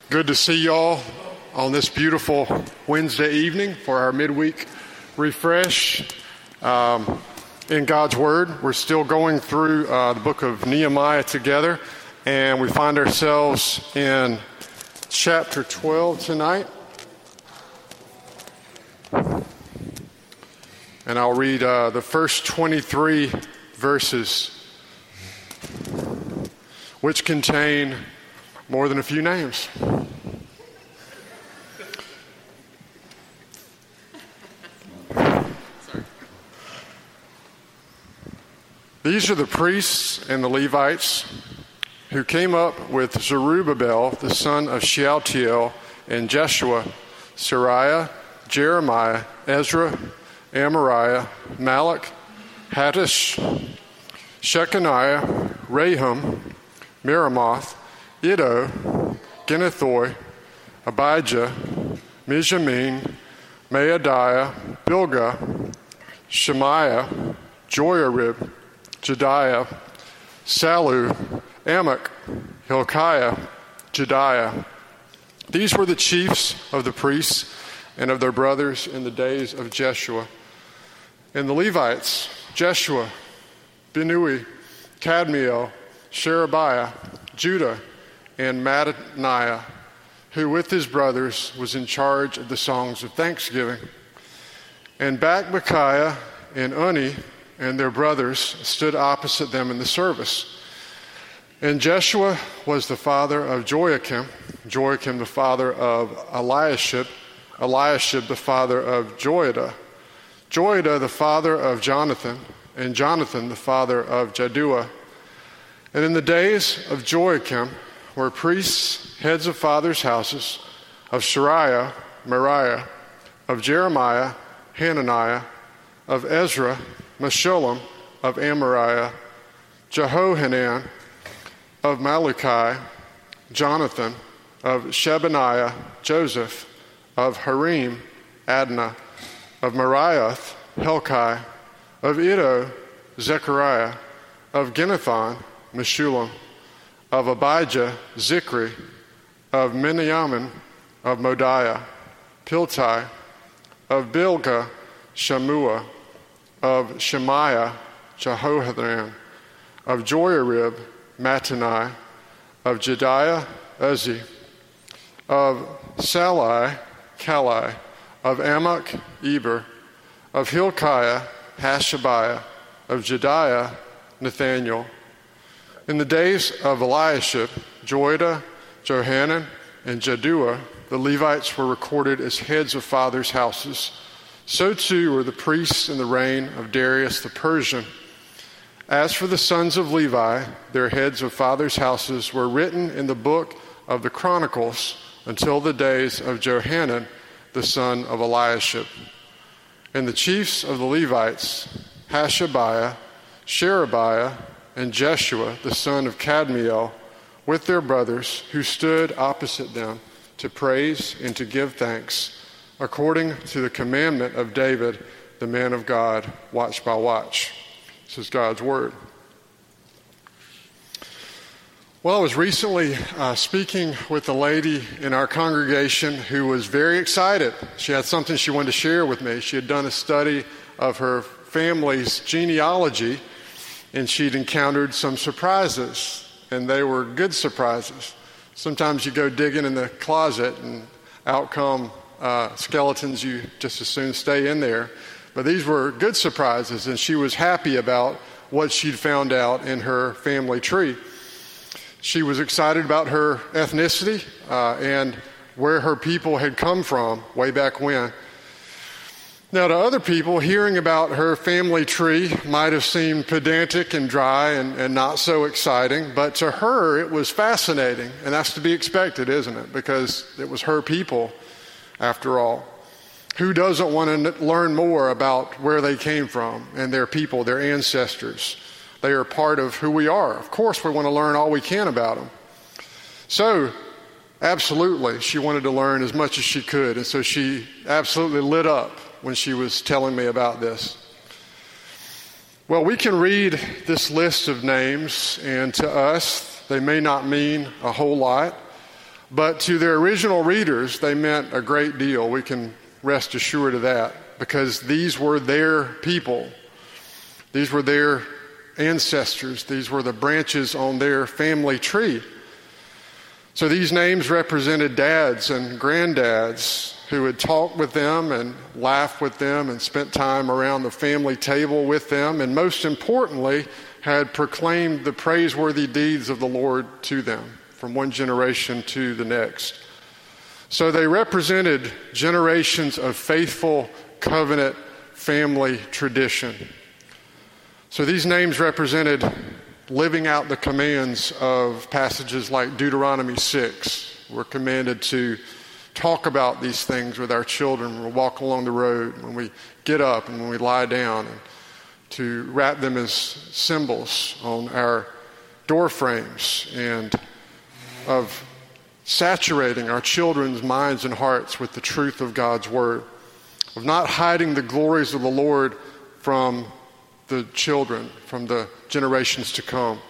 Good to see y'all on this beautiful Wednesday evening for our midweek refresh in God's Word. We're still going through the book of Nehemiah together, and we find ourselves in chapter 12 tonight. And I'll read the first 23 verses, which contain more than a few names. These are the priests and the Levites who came up with Zerubbabel, the son of Shealtiel, and Jeshua, Sariah, Jeremiah, Ezra, Amariah, Malach, Hattush, Shechaniah, Rahum, Meremoth, Iddo, Ginnethoi, Abijah, Mijamin, Maadiah, Bilgah, Shemaiah, Joiarib, Jediah, Salu, Amok, Hilkiah, Jediah. These were the chiefs of the priests and of their brothers in the days of Jeshua. And the Levites, Jeshua, Binnui, Kadmiel, Sherebiah, Judah, and Mattaniah, who with his brothers was in charge of the songs of thanksgiving. And Bakbukiah and Unni and their brothers stood opposite them in the service. And Jeshua was the father of Joachim, Joachim the father of Eliashib, Eliashib the father of Joiada, Joiada the father of Jonathan, and Jonathan the father of Jaddua. And in the days of Joachim were priests, heads of fathers' houses, of Shariah, Meriah, of Jeremiah, Hananiah, of Ezra, Meshullam, of Amariah, Jehohanan, of Malachi, Jonathan, of Shebaniah, Joseph, of Harim, Adnah, of Meriath, Helkai, of Iddo, Zechariah, of Ginnethon, Meshullam, of Abijah, Zikri, of Miniamin, of Modiah, Piltai, of Bilgah, Shammua, of Shemaiah, Jehohanan, of Joiarib, Mattani, of Jediah, Uzzi, of Salai, Kalai, of Amok, Eber, of Hilkiah, Hashabiah, of Jediah, Nathaniel. In the days of Eliashib, Joiada, Johanan, and Jaddua, the Levites were recorded as heads of fathers' houses. So too were the priests in the reign of Darius the Persian. As for the sons of Levi, their heads of fathers' houses were written in the book of the Chronicles until the days of Johanan, the son of Eliashib. And the chiefs of the Levites, Hashabiah, Sherebiah, and Jeshua, the son of Kadmiel, with their brothers, who stood opposite them to praise and to give thanks, according to the commandment of David, the man of God, watch by watch. This is God's word. Well, I was recently speaking with a lady in our congregation who was very excited. She had something she wanted to share with me. She had done a study of her family's genealogy, and she'd encountered some surprises, and they were good surprises. Sometimes you go digging in the closet, and out come skeletons you just as soon stay in there. But these were good surprises, and she was happy about what she'd found out in her family tree. She was excited about her ethnicity and where her people had come from way back when. Now, to other people, hearing about her family tree might have seemed pedantic and dry and not so exciting, but to her it was fascinating, and that's to be expected, isn't it? Because it was her people, after all. Who doesn't want to learn more about where they came from and their people, their ancestors? They are part of who we are. Of course, we want to learn all we can about them. So, absolutely, she wanted to learn as much as she could, and so she absolutely lit up when she was telling me about this. Well, we can read this list of names, and to us, they may not mean a whole lot, But to their original readers, they meant a great deal. We can rest assured of that, because these were their people. These were their ancestors. These were the branches on their family tree. So these names represented dads and granddads who had talked with them and laughed with them and spent time around the family table with them, and most importantly, had proclaimed the praiseworthy deeds of the Lord to them from one generation to the next. So they represented generations of faithful covenant family tradition. So these names represented living out the commands of passages like Deuteronomy 6. We're commanded to talk about these things with our children when we walk along the road, when we get up and when we lie down, and to wrap them as symbols on our door frames, and of saturating our children's minds and hearts with the truth of God's word, of not hiding the glories of the Lord from the children, from the generations to come.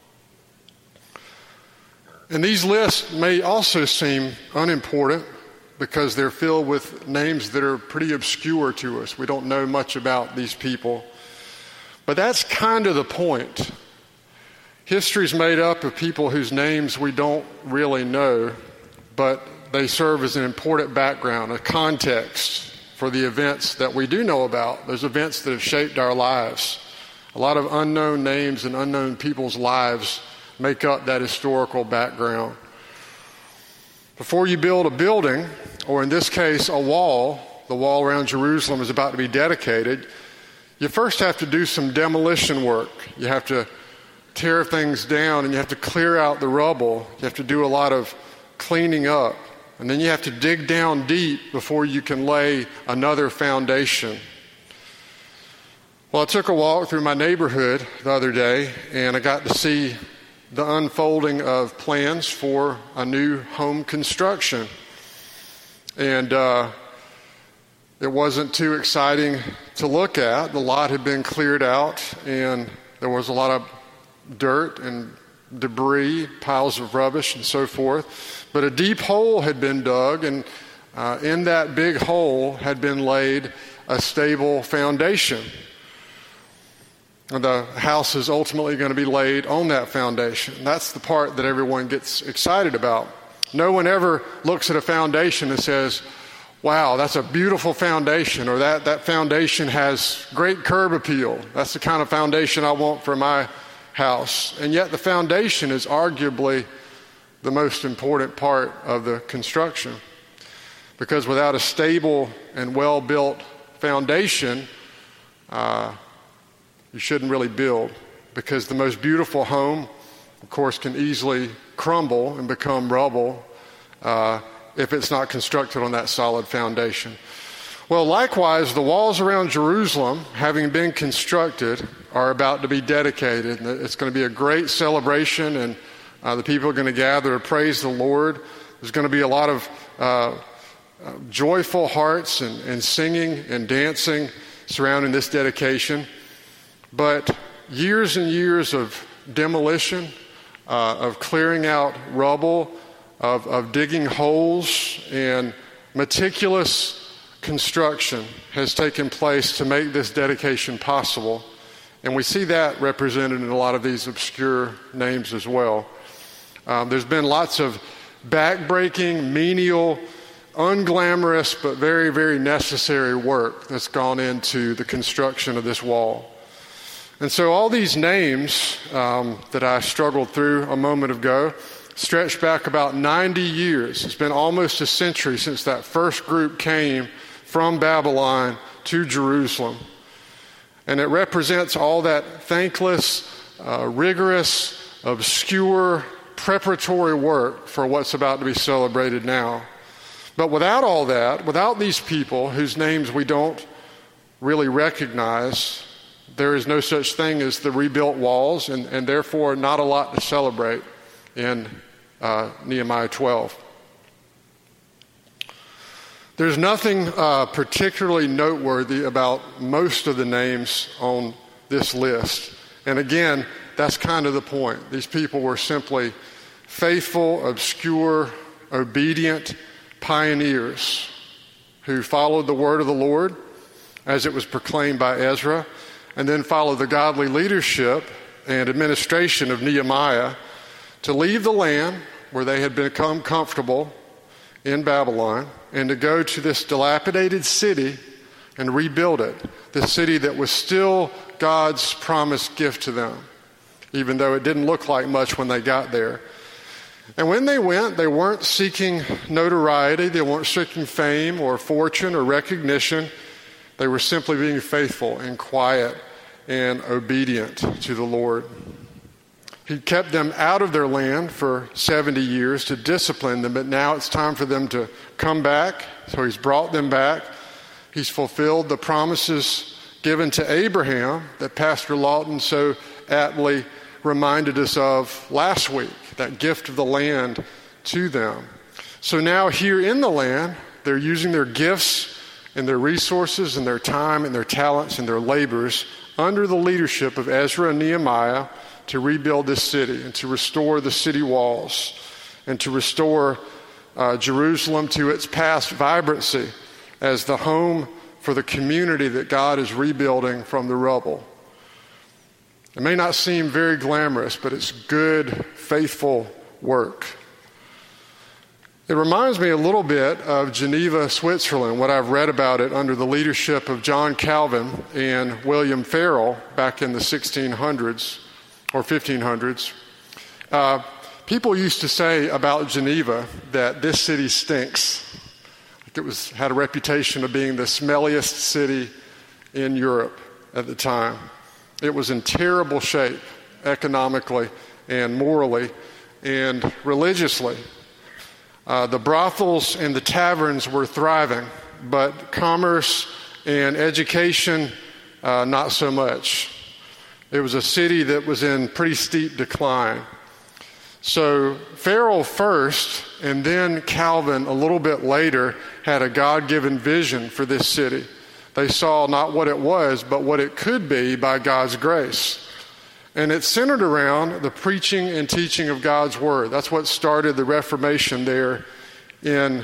And these lists may also seem unimportant because they're filled with names that are pretty obscure to us. We don't know much about these people. But that's kind of the point. History's made up of people whose names we don't really know, but they serve as an important background, a context for the events that we do know about, those events that have shaped our lives. A lot of unknown names and unknown people's lives make up that historical background. Before you build a building, or in this case, a wall, the wall around Jerusalem is about to be dedicated, you first have to do some demolition work. You have to tear things down, and you have to clear out the rubble. You have to do a lot of cleaning up. And then you have to dig down deep before you can lay another foundation. Well, I took a walk through my neighborhood the other day, and I got to see the unfolding of plans for a new home construction. And it wasn't too exciting to look at. The lot had been cleared out, and there was a lot of dirt and debris, piles of rubbish and so forth. But a deep hole had been dug, and in that big hole had been laid a stable foundation. And the house is ultimately going to be laid on that foundation. That's the part that everyone gets excited about. No one ever looks at a foundation and says, wow, that's a beautiful foundation, or that foundation has great curb appeal. That's the kind of foundation I want for my house. And yet the foundation is arguably the most important part of the construction. Because without a stable and well-built foundation, you shouldn't really build, because the most beautiful home, of course, can easily crumble and become rubble if it's not constructed on that solid foundation. Well, likewise, the walls around Jerusalem, having been constructed, are about to be dedicated. It's going to be a great celebration, and the people are going to gather to praise the Lord. There's going to be a lot of joyful hearts and singing and dancing surrounding this dedication. But years and years of demolition, of clearing out rubble, of digging holes, and meticulous construction has taken place to make this dedication possible. And we see that represented in a lot of these obscure names as well. There's been lots of backbreaking, menial, unglamorous, but very, very necessary work that's gone into the construction of this wall. And so all these names that I struggled through a moment ago stretch back about 90 years. It's been almost a century since that first group came from Babylon to Jerusalem. And it represents all that thankless, rigorous, obscure, preparatory work for what's about to be celebrated now. But without all that, without these people whose names we don't really recognize, there is no such thing as the rebuilt walls, and therefore not a lot to celebrate in Nehemiah 12. There's nothing particularly noteworthy about most of the names on this list. And again, that's kind of the point. These people were simply faithful, obscure, obedient pioneers who followed the word of the Lord as it was proclaimed by Ezra, and then followed the godly leadership and administration of Nehemiah to leave the land where they had become comfortable in Babylon and to go to this dilapidated city and rebuild it, the city that was still God's promised gift to them, even though it didn't look like much when they got there. And when they went, they weren't seeking notoriety, they weren't seeking fame or fortune or recognition. They were simply being faithful and quiet and obedient to the Lord. He kept them out of their land for 70 years to discipline them, but now it's time for them to come back. So he's brought them back. He's fulfilled the promises given to Abraham that Pastor Lawton so aptly reminded us of last week, that gift of the land to them. So now here in the land, they're using their gifts and their resources and their time and their talents and their labors under the leadership of Ezra and Nehemiah to rebuild this city and to restore the city walls and to restore Jerusalem to its past vibrancy as the home for the community that God is rebuilding from the rubble. It may not seem very glamorous, but it's good, faithful work. It reminds me a little bit of Geneva, Switzerland, what I've read about it under the leadership of John Calvin and William Farel back in the 1600s or 1500s. People used to say about Geneva that this city stinks. It had a reputation of being the smelliest city in Europe at the time. It was in terrible shape economically and morally and religiously. The brothels and the taverns were thriving, but commerce and education, not so much. It was a city that was in pretty steep decline. So Farel first, and then Calvin a little bit later, had a God-given vision for this city. They saw not what it was, but what it could be by God's grace. And it's centered around the preaching and teaching of God's word. That's what started the Reformation there in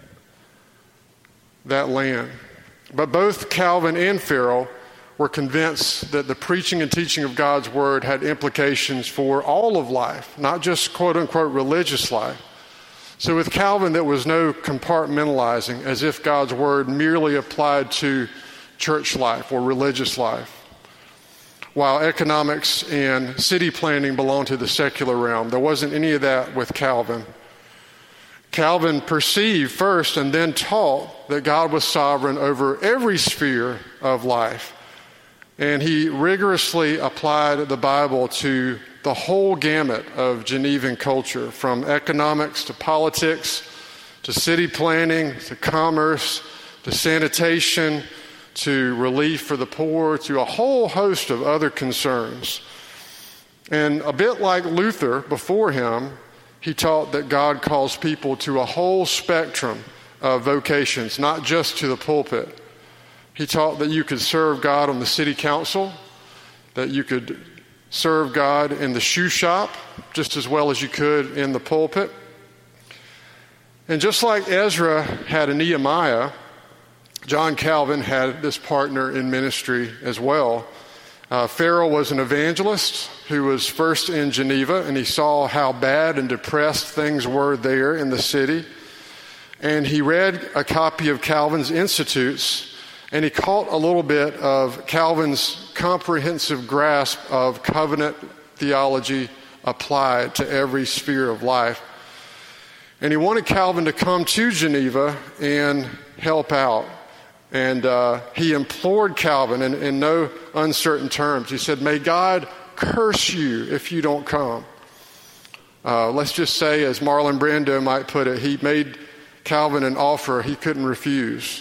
that land. But both Calvin and Farel were convinced that the preaching and teaching of God's word had implications for all of life, not just quote-unquote religious life. So with Calvin, there was no compartmentalizing, as if God's word merely applied to church life or religious life, while economics and city planning belonged to the secular realm. There wasn't any of that with Calvin. Calvin perceived first and then taught that God was sovereign over every sphere of life. And he rigorously applied the Bible to the whole gamut of Genevan culture, from economics to politics, to city planning, to commerce, to sanitation, to relief for the poor, to a whole host of other concerns. And a bit like Luther before him, he taught that God calls people to a whole spectrum of vocations, not just to the pulpit. He taught that you could serve God on the city council, that you could serve God in the shoe shop just as well as you could in the pulpit. And just like Ezra had a Nehemiah, John Calvin had this partner in ministry as well. Farel was an evangelist who was first in Geneva, and he saw how bad and depressed things were there in the city. And he read a copy of Calvin's Institutes, and he caught a little bit of Calvin's comprehensive grasp of covenant theology applied to every sphere of life. And he wanted Calvin to come to Geneva and help out. And he implored Calvin in no uncertain terms. He said, "May God curse you if you don't come." Let's just say, as Marlon Brando might put it, he made Calvin an offer he couldn't refuse.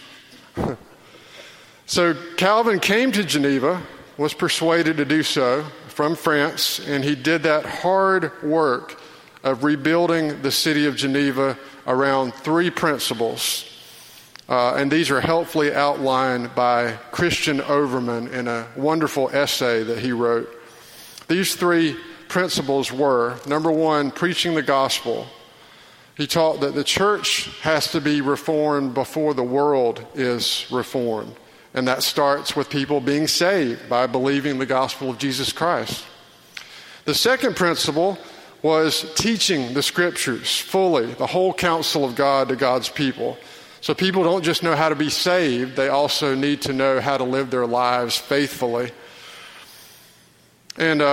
So Calvin came to Geneva, was persuaded to do so from France, and he did that hard work of rebuilding the city of Geneva around three principles. And these are helpfully outlined by Christian Overman in a wonderful essay that he wrote. These three principles were, number one, preaching the gospel. He taught that the church has to be reformed before the world is reformed. And that starts with people being saved by believing the gospel of Jesus Christ. The second principle was teaching the scriptures fully, the whole counsel of God to God's people. So people don't just know how to be saved, they also need to know how to live their lives faithfully. And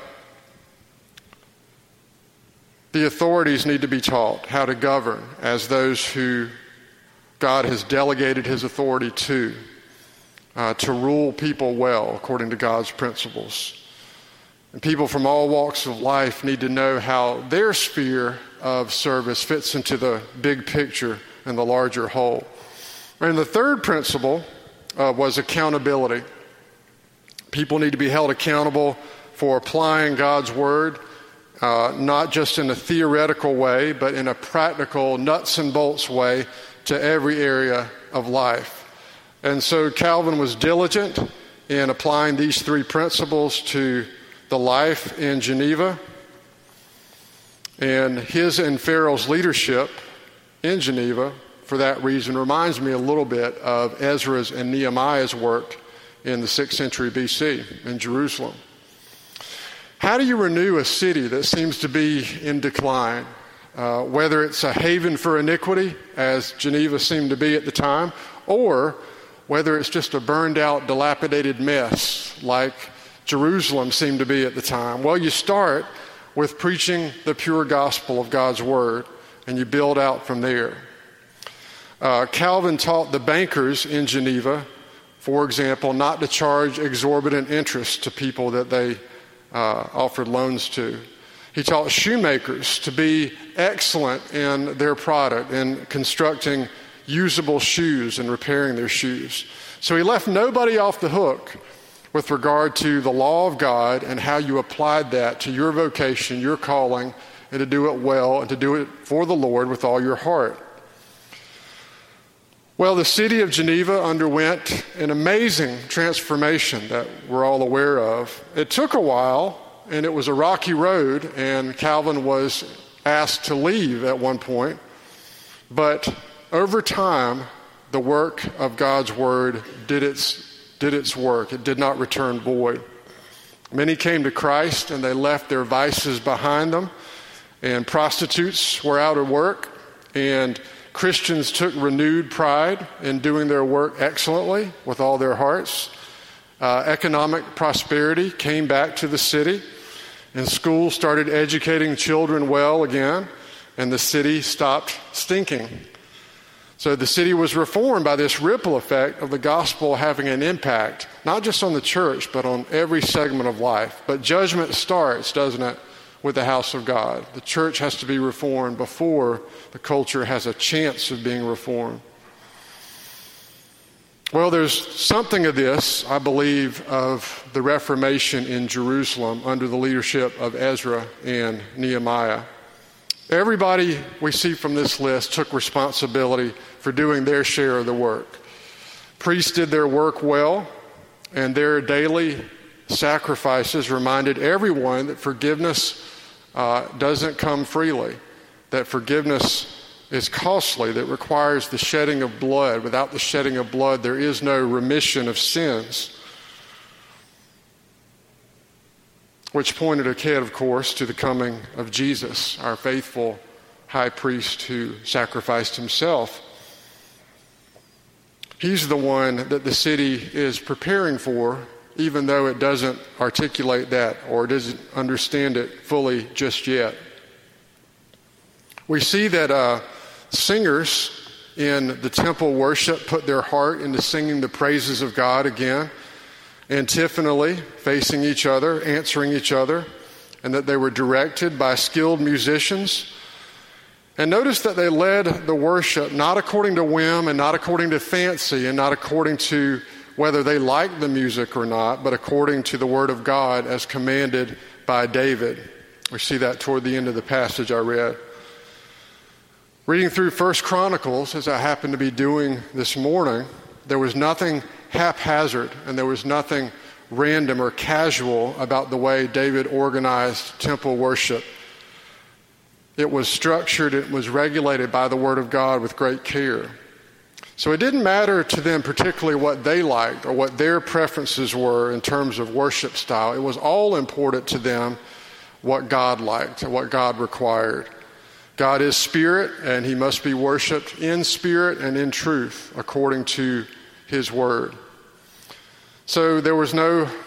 the authorities need to be taught how to govern as those who God has delegated his authority to rule people well according to God's principles. And people from all walks of life need to know how their sphere of service fits into the big picture and the larger whole. And the third principle was accountability. People need to be held accountable for applying God's word, not just in a theoretical way, but in a practical, nuts and bolts way to every area of life. And so Calvin was diligent in applying these three principles to the life in Geneva. And his and Farel's leadership in Geneva, for that reason, reminds me a little bit of Ezra's and Nehemiah's work in the 6th century BC in Jerusalem. How do you renew a city that seems to be in decline? Whether it's a haven for iniquity, as Geneva seemed to be at the time, or whether it's just a burned out, dilapidated mess like Jerusalem seemed to be at the time. Well, you start with preaching the pure gospel of God's word, and you build out from there. Calvin taught the bankers in Geneva, for example, not to charge exorbitant interest to people that they offered loans to. He taught shoemakers to be excellent in their product, in constructing usable shoes and repairing their shoes. So he left nobody off the hook with regard to the law of God and how you applied that to your vocation, your calling, and to do it well and to do it for the Lord with all your heart. Well, the city of Geneva underwent an amazing transformation that we're all aware of. It took a while, and it was a rocky road, and Calvin was asked to leave at one point. But over time, the work of God's word did its work. It did not return void. Many came to Christ, and they left their vices behind them, and prostitutes were out of work, and Christians took renewed pride in doing their work excellently with all their hearts. Economic prosperity came back to the city, and schools started educating children well again, and the city stopped stinking. So the city was reformed by this ripple effect of the gospel having an impact, not just on the church, but on every segment of life. But judgment starts, doesn't it, with the house of God. The church has to be reformed before the culture has a chance of being reformed. Well, there's something of this, I believe, of the Reformation in Jerusalem under the leadership of Ezra and Nehemiah. Everybody we see from this list took responsibility for doing their share of the work. Priests did their work well, and their daily sacrifices reminded everyone that forgiveness doesn't come freely, that forgiveness is costly, that requires the shedding of blood. Without the shedding of blood, there is no remission of sins. Which pointed ahead, of course, to the coming of Jesus, our faithful high priest who sacrificed himself. He's the one that the city is preparing for, even though it doesn't articulate that or doesn't understand it fully just yet. We see that singers in the temple worship put their heart into singing the praises of God again, antiphonally, facing each other, answering each other, and that they were directed by skilled musicians. And notice that they led the worship not according to whim and not according to fancy and not according to whether they liked the music or not, but according to the word of God as commanded by David. We see that toward the end of the passage I read. Reading through 1 Chronicles, as I happened to be doing this morning, there was nothing haphazard and there was nothing random or casual about the way David organized temple worship. It was structured, it was regulated by the Word of God with great care. So it didn't matter to them particularly what they liked or what their preferences were in terms of worship style. It was all important to them what God liked and what God required. God is spirit, and he must be worshiped in spirit and in truth according to his word. So there was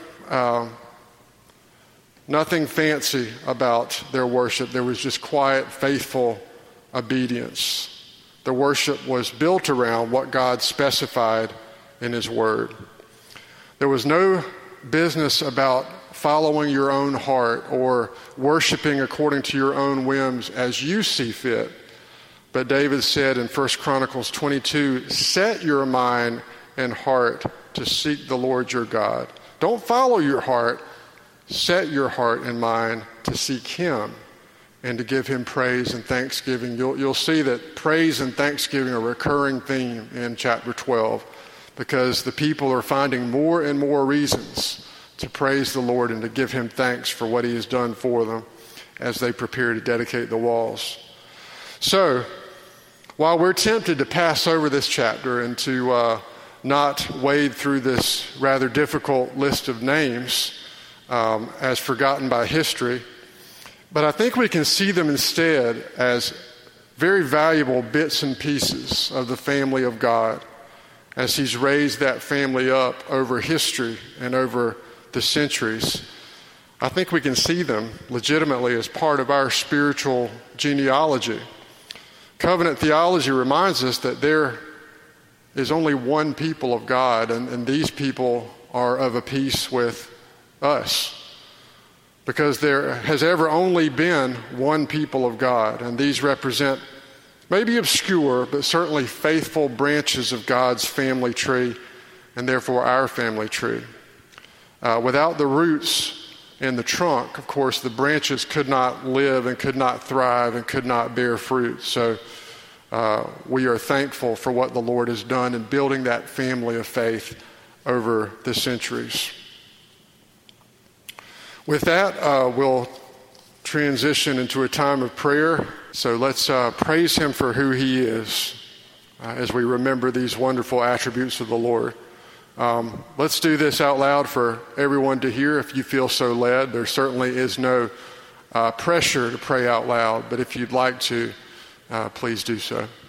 nothing fancy about their worship. There was just quiet, faithful obedience. The worship was built around what God specified in his word. There was no business about following your own heart or worshiping according to your own whims as you see fit. But David said in 1 Chronicles 22, set your mind and heart to seek the Lord your God. Don't follow your heart. Set your heart and mind to seek him and to give him praise and thanksgiving. You'll see that praise and thanksgiving are a recurring theme in chapter 12 because the people are finding more and more reasons to praise the Lord and to give him thanks for what he has done for them as they prepare to dedicate the walls. So, while we're tempted to pass over this chapter and to not wade through this rather difficult list of names as forgotten by history, but I think we can see them instead as very valuable bits and pieces of the family of God as he's raised that family up over history and over the centuries. I think we can see them legitimately as part of our spiritual genealogy. Covenant theology reminds us that there is only one people of God, and these people are of a piece with us. Because there has ever only been one people of God, and these represent maybe obscure, but certainly faithful branches of God's family tree, and therefore our family tree. Without the roots and the trunk, of course, the branches could not live and could not thrive and could not bear fruit. So we are thankful for what the Lord has done in building that family of faith over the centuries. With that, we'll transition into a time of prayer. So let's praise him for who he is as we remember these wonderful attributes of the Lord. Let's do this out loud for everyone to hear if you feel so led. There certainly is no pressure to pray out loud, but if you'd like to, please do so.